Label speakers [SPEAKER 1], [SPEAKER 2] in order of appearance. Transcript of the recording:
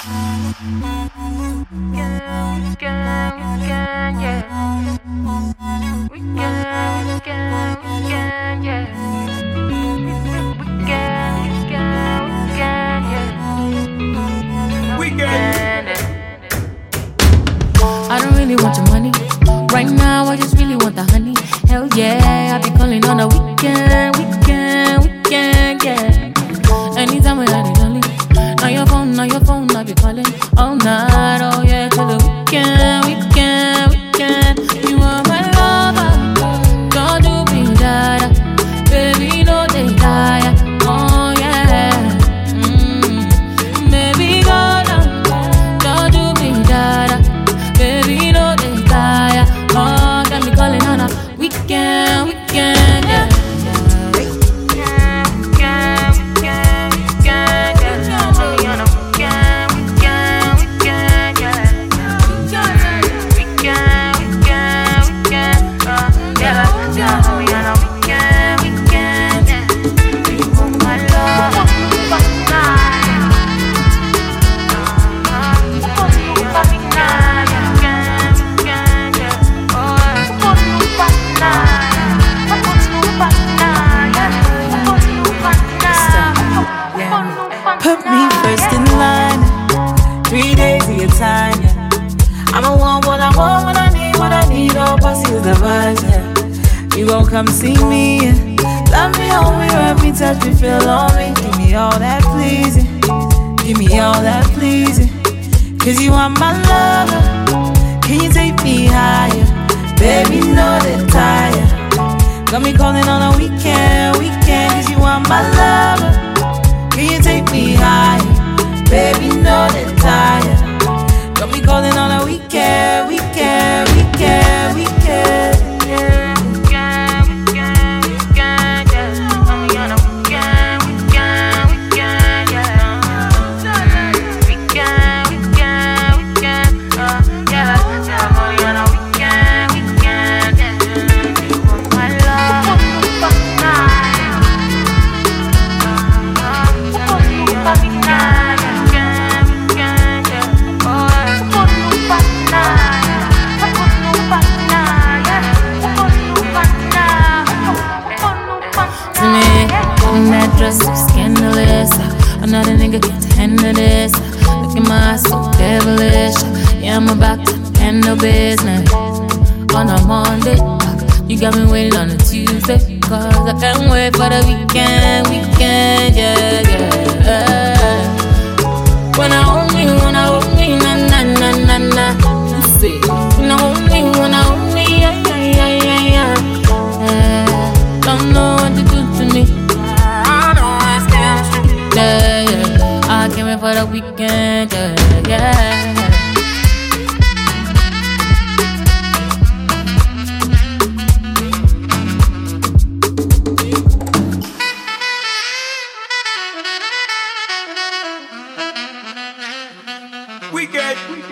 [SPEAKER 1] I don't really want your money right now. I just really want the honey. Hell yeah, I be calling on a weekend, yeah. Anytime when I need only. Now your phone, I be calling all night. Oh yeah, till the weekend. You are my lover, don't do me that, baby. No they die. Oh yeah, baby go down, don't do me that, baby. No they die. Oh, got me calling on a weekend, yeah.
[SPEAKER 2] Put me first in line, 3 days of your time, yeah. I'ma want what I want, what I need, all pussy is the vibes, yeah. You gon' come see me, yeah. Love me, hold me, rub me, touch me, feel on me. Give me all that pleasing, give me all that pleasing. Cause you are my lover, can you take me higher? Baby, know that tired. Got me calling on a weekend, cause you are my lover. Can you take me high? Baby, know that tired. Got me calling on a weekend.
[SPEAKER 1] That dress so scandalous. Another nigga can't handle this. Look at my eyes so devilish. Yeah, I'm about to handle business on a Monday. You got me waiting on a Tuesday, cause I can't wait for the weekend, yeah. When I hold me, na. You see, when I hold me, yeah. Don't know what to do to me. Yeah. I came in for the weekend, yeah.
[SPEAKER 3] Weekend.